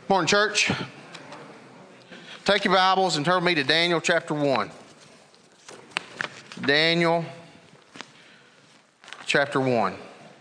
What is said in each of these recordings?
Morning, church. Take your Bibles and turn with me to Daniel chapter 1. Daniel chapter 1.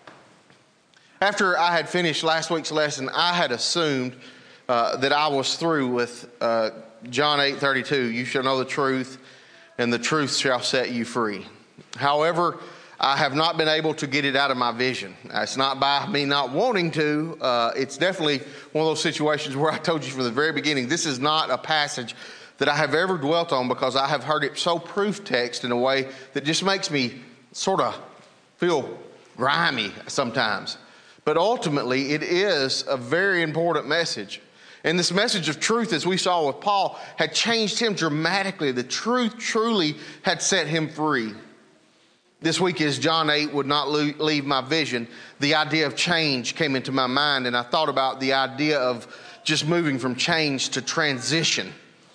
After I had finished last week's lesson, I had assumed that I was through with John 8:32. You shall know the truth, and the truth shall set you free. However, I have not been able to get it out of my vision. It's not by me not wanting to. It's definitely one of those situations where I told you from the very beginning, this is not a passage that I have ever dwelt on because I have heard it so proof text in a way that just makes me sort of feel grimy sometimes. But ultimately, it is a very important message. And this message of truth, as we saw with Paul, had changed him dramatically. The truth truly had set him free. This week, as John 8 would not leave my vision, the idea of change came into my mind, and I thought about the idea of just moving from change to transition.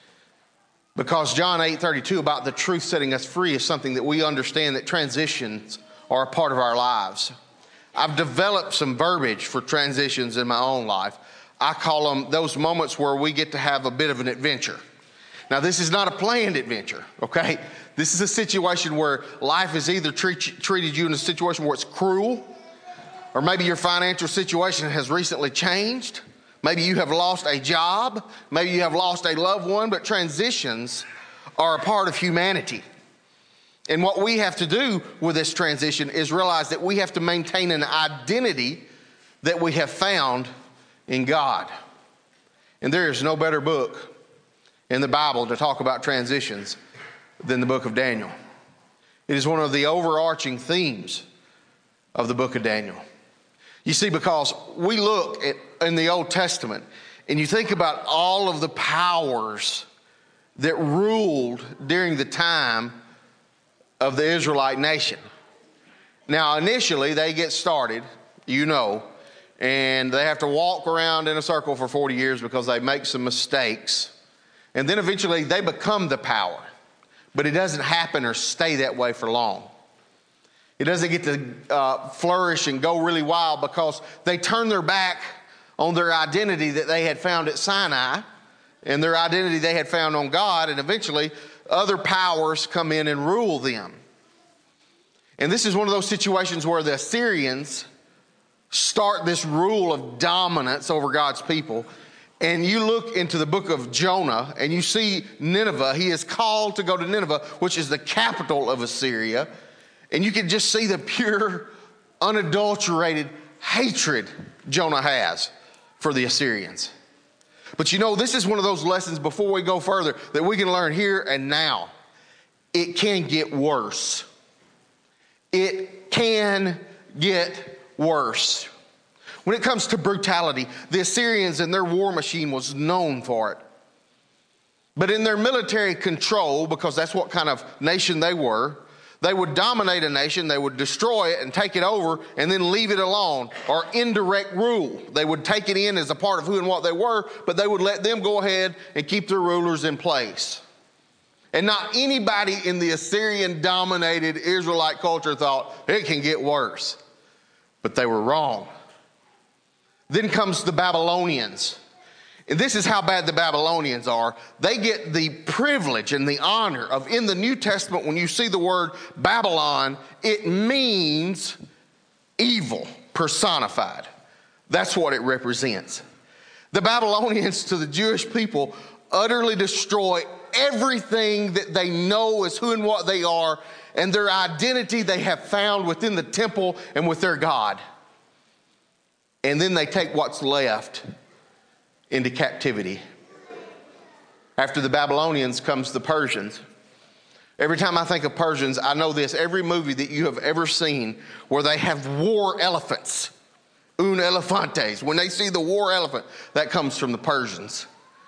Because John 8:32 about the truth setting us free is something that we understand that transitions are a part of our lives. I've developed some verbiage for transitions in my own life. I call them those moments where we get to have a bit of an adventure. Now, this is not a planned adventure, okay? This is a situation where life has either treated you in a situation where it's cruel, or maybe your financial situation has recently changed. Maybe you have lost a job. Maybe you have lost a loved one, but transitions are a part of humanity. And what we have to do with this transition is realize that we have to maintain an identity that we have found in God. And there is no better book in the Bible to talk about transitions than the book of Daniel. It is one of the overarching themes of the book of Daniel. You see, because we look at in the Old Testament and you think about all of the powers that ruled during the time of the Israelite nation. Now, initially, they get started, and they have to walk around in a circle for 40 years because they make some mistakes. And then eventually they become the power. But it doesn't happen or stay that way for long. It doesn't get to flourish and go really wild because they turn their back on their identity that they had found at Sinai and their identity they had found on God, and eventually other powers come in and rule them. And this is one of those situations where the Assyrians start this rule of dominance over God's people. And you look into the book of Jonah and you see Nineveh. He is called to go to Nineveh, which is the capital of Assyria. And you can just see the pure, unadulterated hatred Jonah has for the Assyrians. But this is one of those lessons before we go further that we can learn here and now. It can get worse. It can get worse. When it comes to brutality, the Assyrians and their war machine was known for it. But in their military control, because that's what kind of nation they were, they would dominate a nation, they would destroy it and take it over and then leave it alone, or indirect rule. They would take it in as a part of who and what they were, but they would let them go ahead and keep their rulers in place. And not anybody in the Assyrian-dominated Israelite culture thought it can get worse. But they were wrong. Then comes the Babylonians. And this is how bad the Babylonians are. They get the privilege and the honor of, in the New Testament, when you see the word Babylon, it means evil personified. That's what it represents. The Babylonians to the Jewish people utterly destroy everything that they know as who and what they are, and their identity they have found within the temple and with their God. And then they take what's left into captivity. After the Babylonians comes the Persians. Every time I think of Persians, I know this. Every movie that you have ever seen where they have war elephants, un elefantes, when they see the war elephant, that comes from the Persians.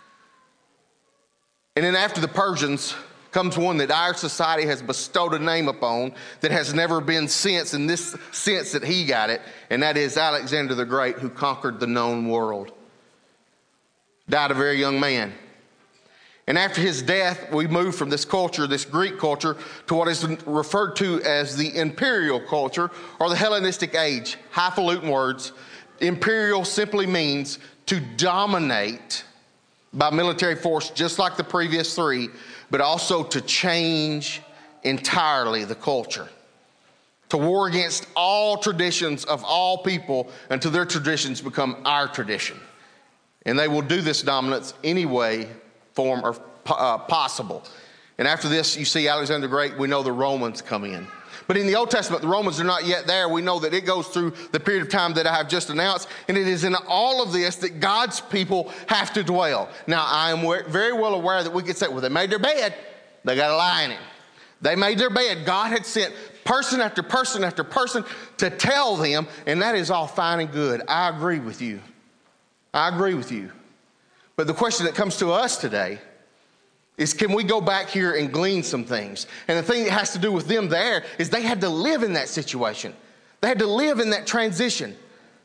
And then after the Persians comes one that our society has bestowed a name upon that has never been since in this sense that he got it, and that is Alexander the Great, who conquered the known world. Died a very young man. And after his death, we moved from this culture, this Greek culture, to what is referred to as the imperial culture or the Hellenistic age. Highfalutin words. Imperial simply means to dominate by military force, just like the previous three, but also to change entirely the culture. To war against all traditions of all people until their traditions become our tradition. And they will do this dominance any way, form, or possible. And after this, you see Alexander the Great, we know the Romans come in. But in the Old Testament, the Romans are not yet there. We know that it goes through the period of time that I have just announced. And it is in all of this that God's people have to dwell. Now, I am very well aware that we could say, well, they made their bed. They got to lie in it. They made their bed. God had sent person after person after person to tell them, and that is all fine and good. I agree with you. I agree with you. But the question that comes to us today is, can we go back here and glean some things? And the thing that has to do with them there is they had to live in that situation. They had to live in that transition.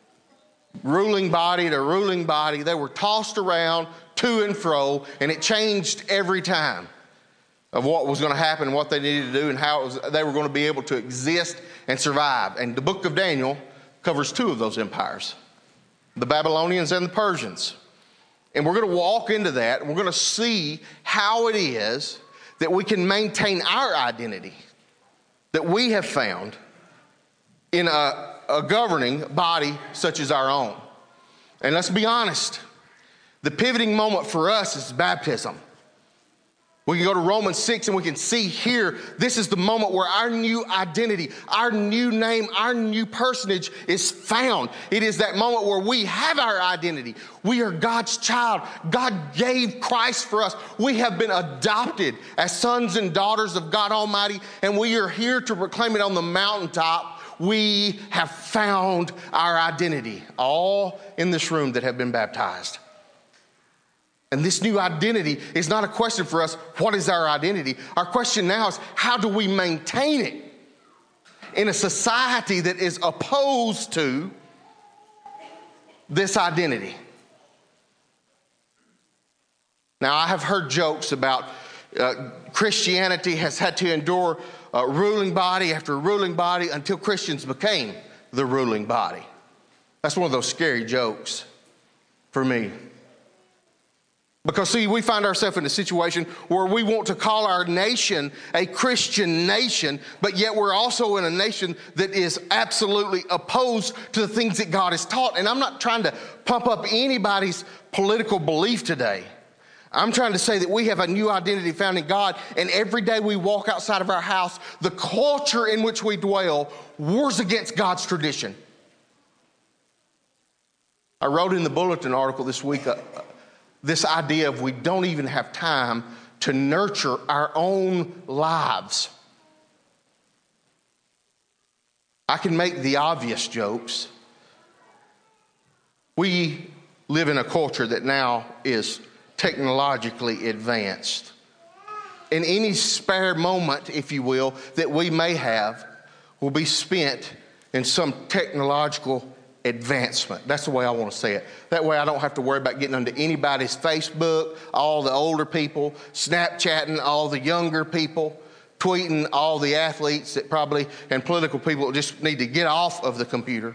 Ruling body to ruling body. They were tossed around to and fro, and it changed every time of what was going to happen, what they needed to do, and how they were going to be able to exist and survive. And the book of Daniel covers two of those empires, the Babylonians and the Persians. And we're going to walk into that, and we're going to see how it is that we can maintain our identity that we have found in a governing body such as our own. And let's be honest, the pivoting moment for us is baptism. We can go to Romans 6 and we can see here, this is the moment where our new identity, our new name, our new personage is found. It is that moment where we have our identity. We are God's child. God gave Christ for us. We have been adopted as sons and daughters of God Almighty, and we are here to proclaim it on the mountaintop. We have found our identity, all in this room that have been baptized. And this new identity is not a question for us, what is our identity? Our question now is, how do we maintain it in a society that is opposed to this identity? Now, I have heard jokes about Christianity has had to endure ruling body after ruling body until Christians became the ruling body. That's one of those scary jokes for me. Because, see, we find ourselves in a situation where we want to call our nation a Christian nation, but yet we're also in a nation that is absolutely opposed to the things that God has taught. And I'm not trying to pump up anybody's political belief today. I'm trying to say that we have a new identity found in God, and every day we walk outside of our house, the culture in which we dwell wars against God's tradition. I wrote in the bulletin article this week this idea of we don't even have time to nurture our own lives. I can make the obvious jokes. We live in a culture that now is technologically advanced. And any spare moment, if you will, that we may have will be spent in some technological advancement. That's the way I want to say it. That way I don't have to worry about getting onto anybody's Facebook, all the older people, Snapchatting all the younger people, tweeting all the athletes that probably, and political people just need to get off of the computer.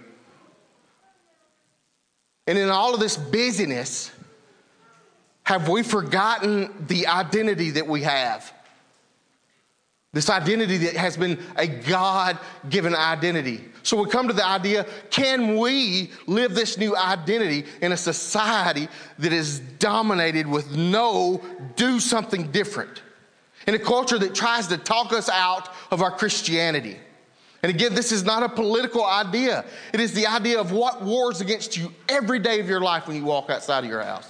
And in all of this busyness, have we forgotten the identity that we have? This identity that has been a God-given identity. So we come to the idea, can we live this new identity in a society that is dominated with do something different? In a culture that tries to talk us out of our Christianity. And again, this is not a political idea. It is the idea of what wars against you every day of your life when you walk outside of your house.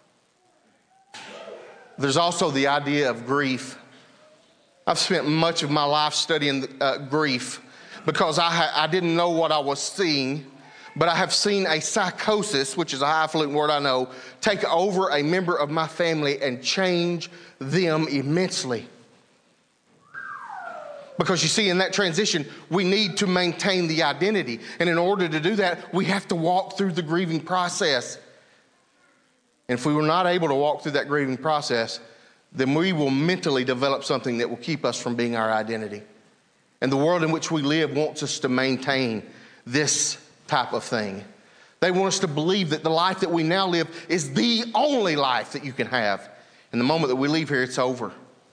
There's also the idea of grief. I've spent much of my life studying grief because I didn't know what I was seeing, but I have seen a psychosis, which is a highfalutin word I know, take over a member of my family and change them immensely. Because you see, in that transition, we need to maintain the identity. And in order to do that, we have to walk through the grieving process. And if we were not able to walk through that grieving process, then we will mentally develop something that will keep us from being our identity. And the world in which we live wants us to maintain this type of thing. They want us to believe that the life that we now live is the only life that you can have. And the moment that we leave here, it's over.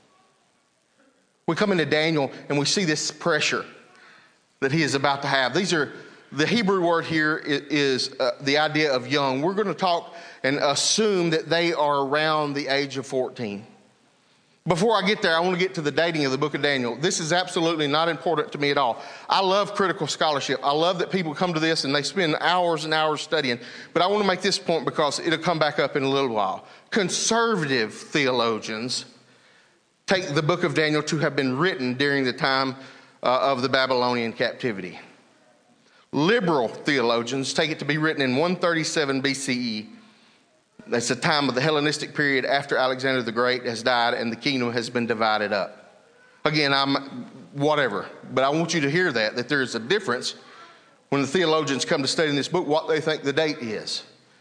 We come into Daniel and we see this pressure that he is about to have. The Hebrew word here is the idea of young. We're going to talk and assume that they are around the age of 14. Before I get there, I want to get to the dating of the book of Daniel. This is absolutely not important to me at all. I love critical scholarship. I love that people come to this and they spend hours and hours studying. But I want to make this point because it'll come back up in a little while. Conservative theologians take the book of Daniel to have been written during the time of the Babylonian captivity. Liberal theologians take it to be written in 137 BCE. That's the time of the Hellenistic period after Alexander the Great has died and the kingdom has been divided up. Again, whatever, but I want you to hear that there is a difference when the theologians come to study this book, what they think the date is.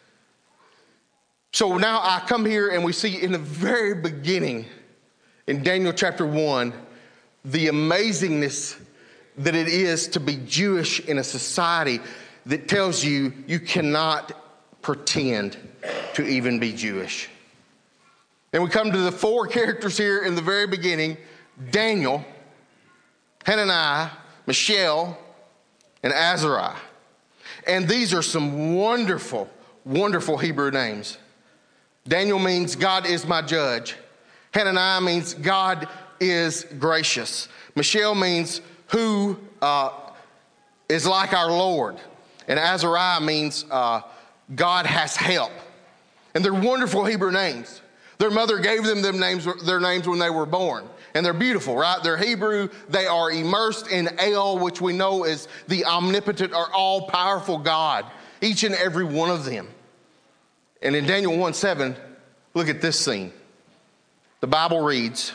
So now I come here and we see in the very beginning, in Daniel chapter 1, the amazingness that it is to be Jewish in a society that tells you you cannot pretend to even be Jewish. And we come to the four characters here in the very beginning: Daniel, Hananiah, Mishael, and Azariah. And these are some wonderful, wonderful Hebrew names. Daniel means God is my judge. Hananiah means God is gracious. Mishael means who is like our Lord. And Azariah means God has help. And they're wonderful Hebrew names. Their mother gave them their names when they were born. And they're beautiful, right? They're Hebrew. They are immersed in El, which we know is the omnipotent or all-powerful God. Each and every one of them. And in Daniel 1:7, look at this scene. The Bible reads,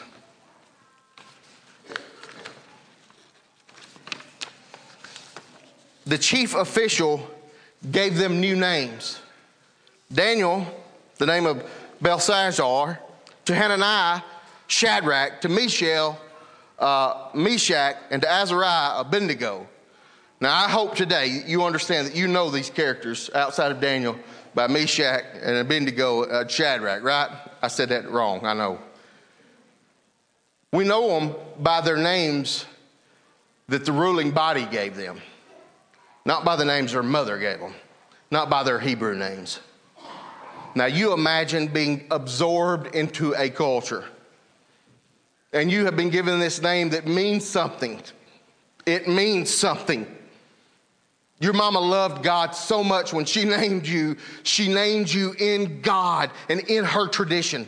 the chief official gave them new names. Daniel, the name of Belshazzar; to Hananiah, Shadrach; to Mishael, Meshach; and to Azariah, Abednego. Now, I hope today you understand that you know these characters outside of Daniel by Meshach and Abednego, Shadrach, right? I said that wrong, I know. We know them by their names that the ruling body gave them, not by the names their mother gave them, not by their Hebrew names. Now, you imagine being absorbed into a culture, and you have been given this name that means something. It means something. Your mama loved God so much when she named you in God and in her tradition.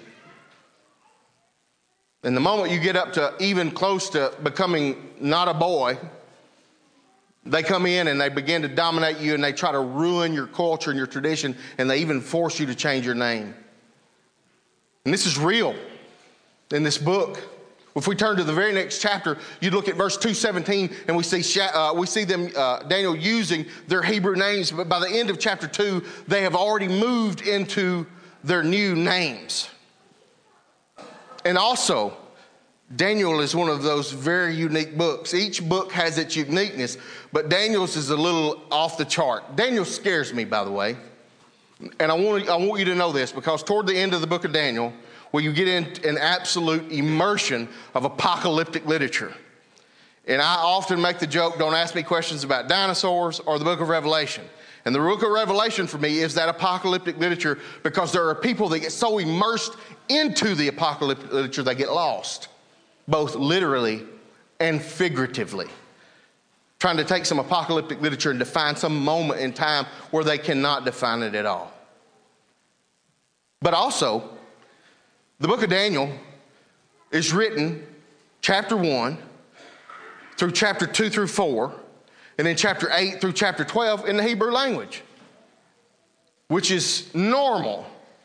And the moment you get up to even close to becoming not a boy, they come in and they begin to dominate you and they try to ruin your culture and your tradition, and they even force you to change your name. And this is real in this book. If we turn to the very next chapter, you look at verse 2:17, and we see them, Daniel, using their Hebrew names. But by the end of chapter 2, they have already moved into their new names. And also, Daniel is one of those very unique books. Each book has its uniqueness, but Daniel's is a little off the chart. Daniel scares me, by the way. And I want you to know this, because toward the end of the book of Daniel, where you get in an absolute immersion of apocalyptic literature. And I often make the joke, don't ask me questions about dinosaurs or the book of Revelation. And the book of Revelation for me is that apocalyptic literature, because there are people that get so immersed into the apocalyptic literature they get lost, both literally and figuratively. Trying to take some apocalyptic literature and define some moment in time where they cannot define it at all. But also, the book of Daniel is written chapter 1 through chapter 2 through 4, and then chapter 8 through chapter 12 in the Hebrew language, which is normal.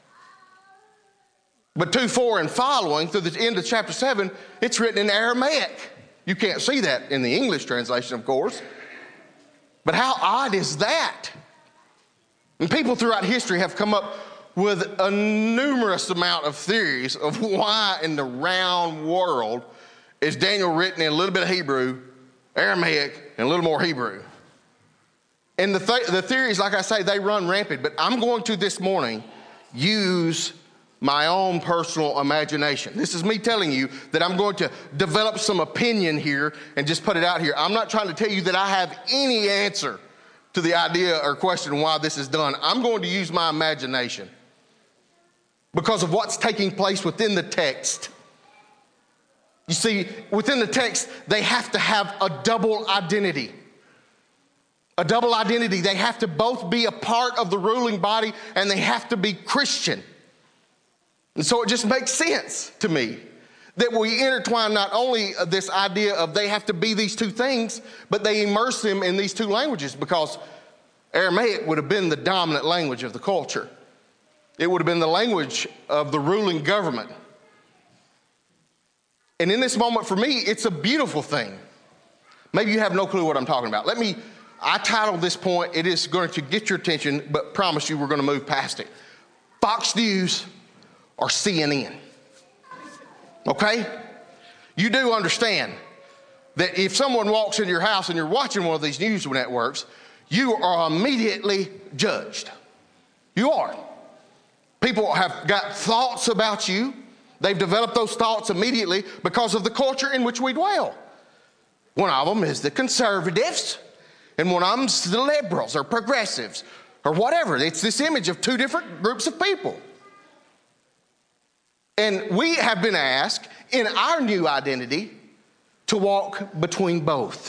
But 2:4 and following through the end of chapter 7, it's written in Aramaic. You can't see that in the English translation, of course. But how odd is that? And people throughout history have come up with a numerous amount of theories of why in the round world is Daniel written in a little bit of Hebrew, Aramaic, and a little more Hebrew. And the theories, like I say, they run rampant. But I'm going to this morning use my own personal imagination. This is me telling you that I'm going to develop some opinion here and just put it out here. I'm not trying to tell you that I have any answer to the idea or question why this is done. I'm going to use my imagination because of what's taking place within the text. You see, within the text, they have to have a double identity. A double identity. They have to both be a part of the ruling body and they have to be Christian. And so it just makes sense to me that we intertwine not only this idea of they have to be these two things, but they immerse them in these two languages because Aramaic would have been the dominant language of the culture. It would have been the language of the ruling government. And in this moment, for me, it's a beautiful thing. Maybe you have no clue what I'm talking about. I titled this point, it is going to get your attention, but promise you we're going to move past it. Fox News or CNN. Okay? You do understand that if someone walks into your house and you're watching one of these news networks, you are immediately judged. You are. People have got thoughts about you. They've developed those thoughts immediately because of the culture in which we dwell. One of them is the conservatives, and one of them's the liberals or progressives or whatever. It's this image of two different groups of people. And we have been asked in our new identity to walk between both.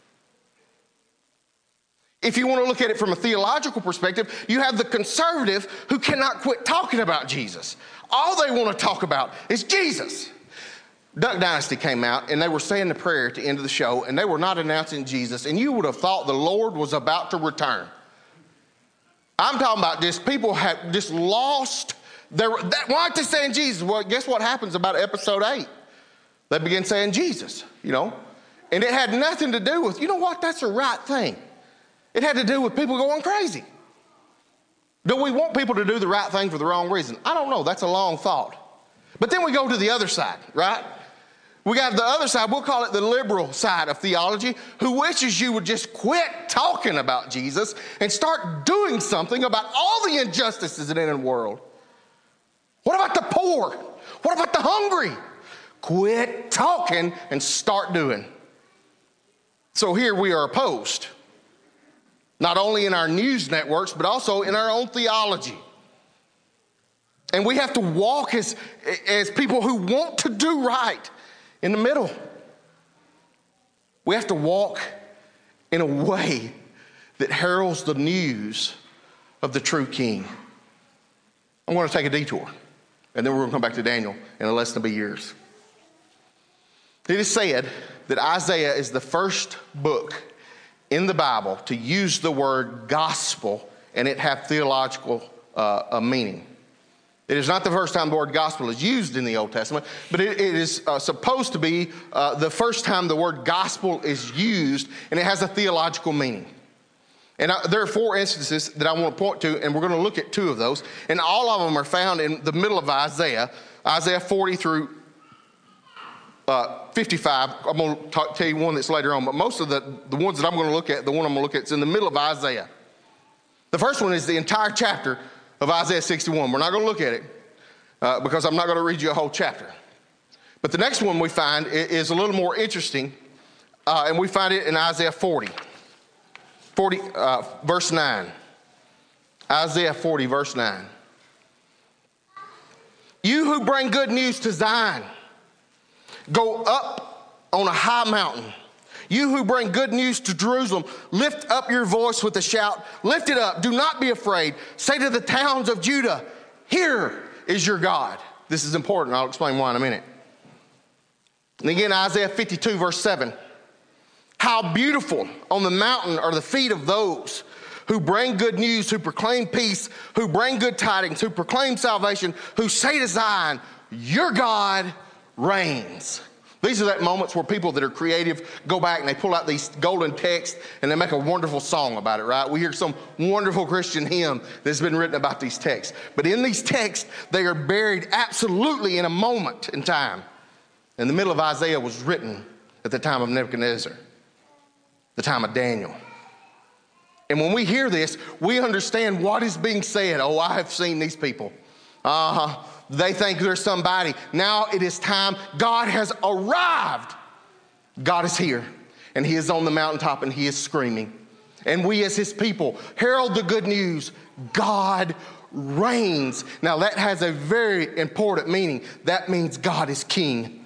If you want to look at it from a theological perspective, you have the conservative who cannot quit talking about Jesus. All they want to talk about is Jesus. Duck Dynasty came out and they were saying the prayer at the end of the show and they were not announcing Jesus, and you would have thought the Lord was about to return. I'm talking about this. People have just lost their, why aren't they saying Jesus? Well, guess what happens about episode 8? They begin saying Jesus, and it had nothing to do with, that's the right thing. It had to do with people going crazy. Do we want people to do the right thing for the wrong reason? I don't know. That's a long thought. But then we go to the other side, right? We got the other side. We'll call it the liberal side of theology, who wishes you would just quit talking about Jesus and start doing something about all the injustices in the world. What about the poor? What about the hungry? Quit talking and start doing. So here we are opposed. Not only in our news networks, but also in our own theology. And we have to walk as people who want to do right in the middle. We have to walk in a way that heralds the news of the true King. I'm going to take a detour, and then we're going to come back to Daniel in a less than a years. It is said that Isaiah is the first book in the Bible to use the word gospel and it have theological meaning. It is not the first time the word gospel is used in the Old Testament, but it is supposed to be the first time the word gospel is used, and it has a theological meaning. And there are 4 instances that I want to point to, and we're going to look at 2 of those. And all of them are found in the middle of Isaiah 40 through 55. I'm going to tell you one that's later on, but most of the ones that I'm going to look at, the one I'm going to look at is in the middle of Isaiah. The first one is the entire chapter of Isaiah 61. We're not going to look at it because I'm not going to read you a whole chapter. But the next one we find is a little more interesting, and we find it in Isaiah 40, verse 9. Isaiah 40, verse 9. You who bring good news to Zion, go up on a high mountain. You who bring good news to Jerusalem, lift up your voice with a shout. Lift it up. Do not be afraid. Say to the towns of Judah, here is your God. This is important. I'll explain why in a minute. And again, Isaiah 52, verse 7. How beautiful on the mountain are the feet of those who bring good news, who proclaim peace, who bring good tidings, who proclaim salvation, who say to Zion, your God reigns. These are that moments where people that are creative go back and they pull out these golden texts and they make a wonderful song about it, right? We hear some wonderful Christian hymn that's been written about these texts. But in these texts, they are buried absolutely in a moment in time. And the middle of Isaiah was written at the time of Nebuchadnezzar, the time of Daniel. And when we hear this, we understand what is being said. Oh, I have seen these people. They think they're somebody. Now it is time. God has arrived. God is here. And he is on the mountaintop and he is screaming. And we as his people herald the good news. God reigns. Now that has a very important meaning. That means God is king.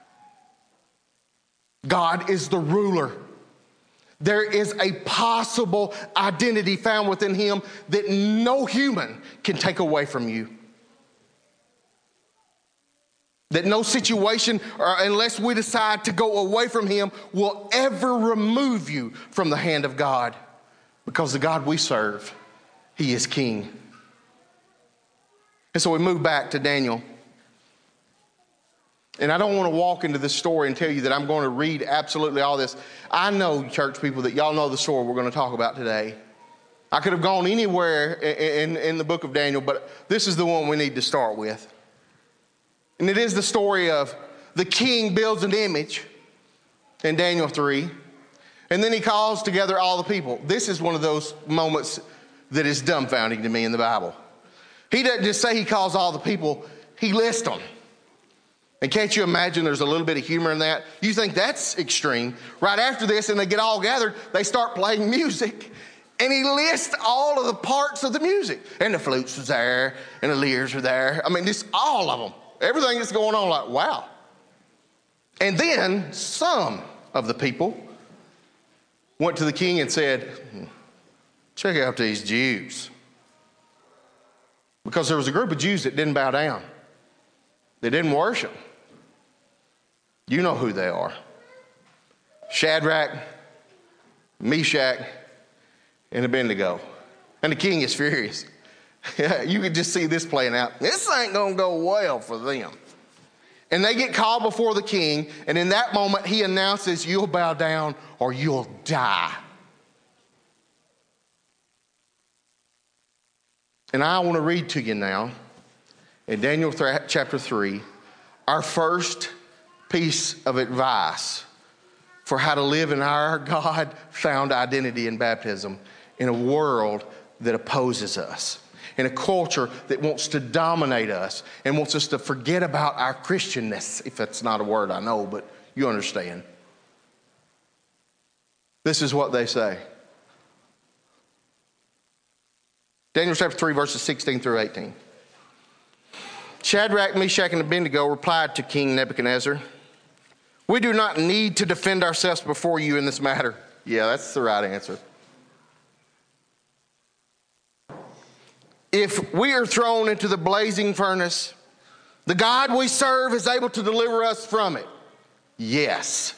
God is the ruler. There is a possible identity found within him that no human can take away from you. That no situation, or unless we decide to go away from him, will ever remove you from the hand of God. Because the God we serve, he is king. And so we move back to Daniel. And I don't want to walk into this story and tell you that I'm going to read absolutely all this. I know, church people, that y'all know the story we're going to talk about today. I could have gone anywhere in the book of Daniel, but this is the one we need to start with. And it is the story of the king builds an image in Daniel 3, and then he calls together all the people. This is one of those moments that is dumbfounding to me in the Bible. He doesn't just say he calls all the people, he lists them. And can't you imagine there's a little bit of humor in that? You think that's extreme. Right after this, and they get all gathered, they start playing music. And he lists all of the parts of the music. And the flutes was there, and the lyres were there. I mean, just all of them. Everything that's going on, like, wow. And then some of the people went to the king and said, check out these Jews. Because there was a group of Jews that didn't bow down. They didn't worship. You know who they are. Shadrach, Meshach, and Abednego. And the king is furious. You could just see this playing out. This ain't going to go well for them. And they get called before the king, and in that moment he announces, you'll bow down or you'll die. And I want to read to you now, in Daniel chapter 3, our first piece of advice for how to live in our God-found identity in baptism in a world that opposes us, in a culture that wants to dominate us and wants us to forget about our Christianness, if that's not a word I know, but you understand. This is what they say. Daniel chapter 3, verses 16 through 18. Shadrach, Meshach, and Abednego replied to King Nebuchadnezzar, we do not need to defend ourselves before you in this matter. Yeah, that's the right answer. If we are thrown into the blazing furnace, the God we serve is able to deliver us from it. Yes.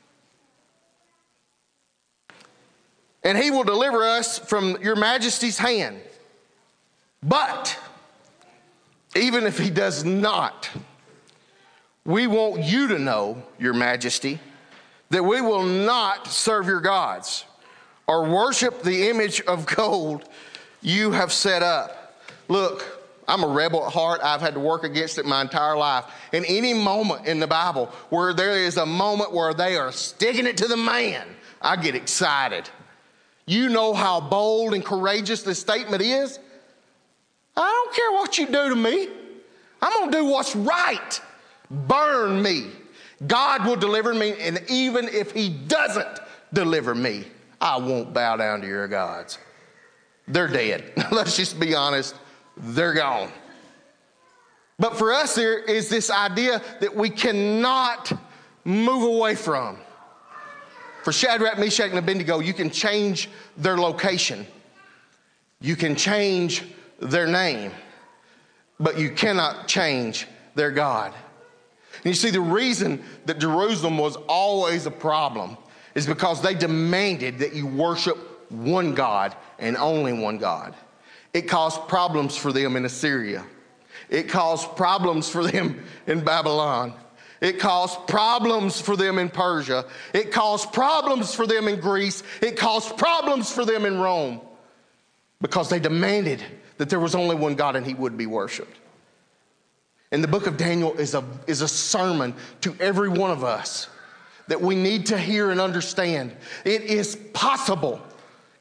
And he will deliver us from your majesty's hand. But even if he does not, we want you to know, your majesty, that we will not serve your gods or worship the image of gold you have set up. Look, I'm a rebel at heart. I've had to work against it my entire life. And any moment in the Bible where there is a moment where they are sticking it to the man, I get excited. You know how bold and courageous this statement is? I don't care what you do to me. I'm going to do what's right. Burn me. God will deliver me, and even if he doesn't deliver me, I won't bow down to your gods. They're dead. Let's just be honest. They're gone. But for us, there is this idea that we cannot move away from. For Shadrach, Meshach, and Abednego, you can change their location. You can change their name. But you cannot change their God. And you see, the reason that Jerusalem was always a problem is because they demanded that you worship one God and only one God. It caused problems for them in Assyria. It caused problems for them in Babylon. It caused problems for them in Persia. It caused problems for them in Greece. It caused problems for them in Rome because they demanded that there was only one God and he would be worshiped. And the book of Daniel is a sermon to every one of us that we need to hear and understand. It is possible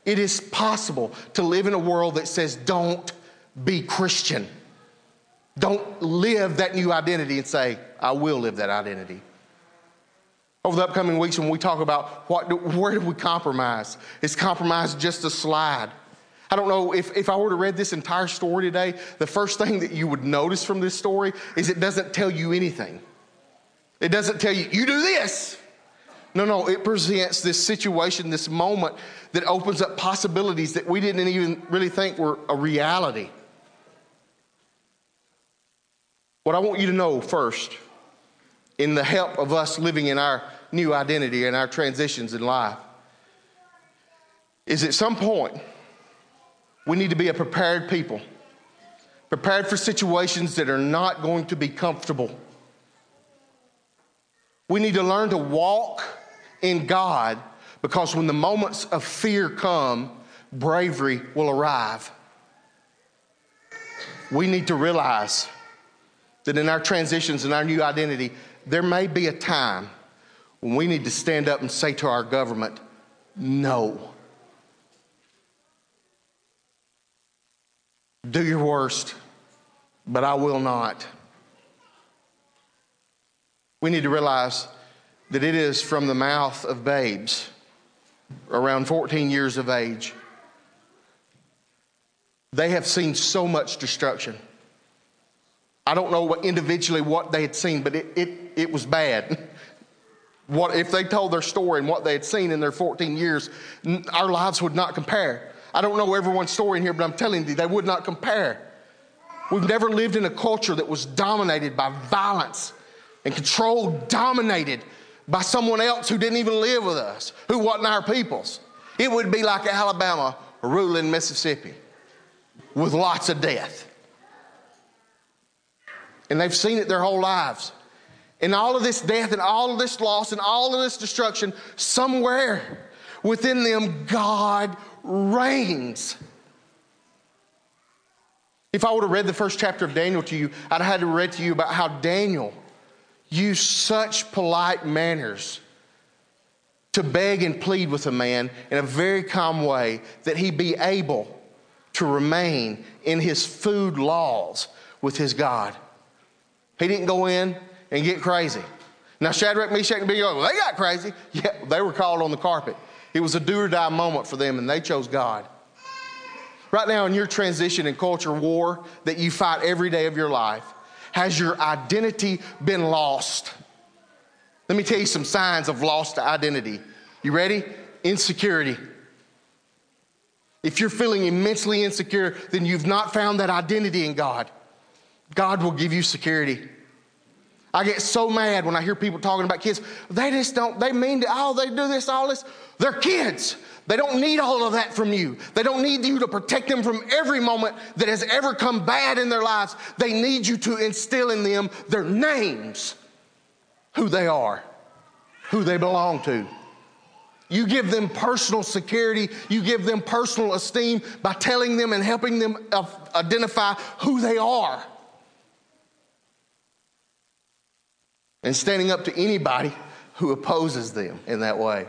It is possible to live in a world that says, don't be Christian. Don't live that new identity and say, I will live that identity. Over the upcoming weeks, when we talk about where do we compromise? Is compromise just a slide? I don't know if I were to read this entire story today, the first thing that you would notice from this story is it doesn't tell you anything. It doesn't tell you, you do this. No, it presents this situation, this moment that opens up possibilities that we didn't even really think were a reality. What I want you to know first, in the help of us living in our new identity and our transitions in life, is at some point, we need to be a prepared people, prepared for situations that are not going to be comfortable. We need to learn to walk in God, because when the moments of fear come, bravery will arrive. We need to realize that in our transitions and our new identity, there may be a time when we need to stand up and say to our government, no. Do your worst, but I will not. We need to realize that it is from the mouth of babes around 14 years of age. They have seen so much destruction. I don't know individually what they had seen, but it was bad. What if they told their story and what they had seen in their 14 years, our lives would not compare. I don't know everyone's story in here, but I'm telling you, they would not compare. We've never lived in a culture that was dominated by violence and controlled, dominated by someone else who didn't even live with us, who wasn't our peoples. It would be like Alabama ruling Mississippi with lots of death. And they've seen it their whole lives. And all of this death and all of this loss and all of this destruction, somewhere within them, God reigns. If I would have read the first chapter of Daniel to you, I'd have had to read to you about how Daniel used such polite manners to beg and plead with a man in a very calm way that he be able to remain in his food laws with his God. He didn't go in and get crazy. Now, Shadrach, Meshach, and Abednego, well, they got crazy. Yeah, they were called on the carpet. It was a do or die moment for them, and they chose God. Right now, in your transition and culture war that you fight every day of your life, has your identity been lost? Let me tell you some signs of lost identity. You ready? Insecurity. If you're feeling immensely insecure, then you've not found that identity in God. God will give you security. I get so mad when I hear people talking about kids. They just don't, they mean to, they do this, all this. They're kids. They don't need all of that from you. They don't need you to protect them from every moment that has ever come bad in their lives. They need you to instill in them their names, who they are, who they belong to. You give them personal security. You give them personal esteem by telling them and helping them identify who they are. And standing up to anybody who opposes them in that way.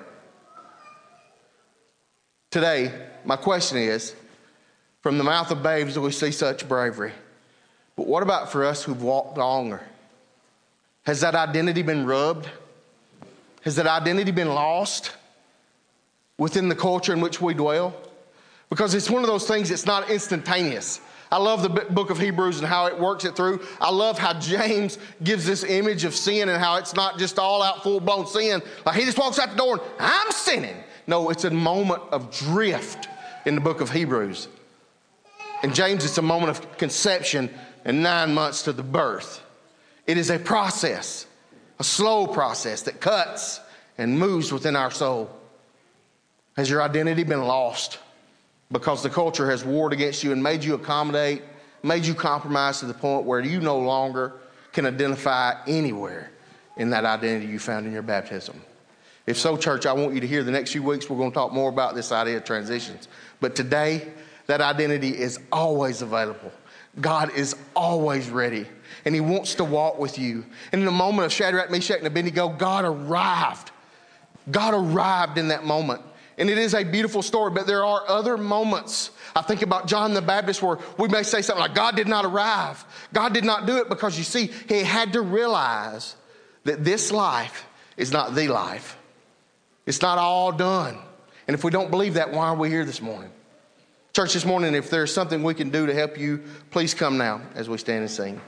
Today, my question is, from the mouth of babes we see such bravery. But what about for us who've walked longer? Has that identity been rubbed? Has that identity been lost within the culture in which we dwell? Because it's one of those things that's not instantaneous. I love the book of Hebrews and how it works it through. I love how James gives this image of sin and how it's not just all out full-blown sin. Like he just walks out the door and I'm sinning. No, it's a moment of drift in the book of Hebrews. In James, it's a moment of conception and 9 months to the birth. It is a process, a slow process that cuts and moves within our soul. Has your identity been lost because the culture has warred against you and made you accommodate, made you compromise to the point where you no longer can identify anywhere in that identity you found in your baptism? If so, church, I want you to hear the next few weeks we're going to talk more about this idea of transitions. But today, that identity is always available. God is always ready, and he wants to walk with you. And in the moment of Shadrach, Meshach, and Abednego, God arrived. God arrived in that moment. And it is a beautiful story, but there are other moments. I think about John the Baptist where we may say something like, God did not arrive. God did not do it, because you see, he had to realize that this life is not the life. It's not all done. And if we don't believe that, why are we here this morning? Church, this morning, if there's something we can do to help you, please come now as we stand and sing.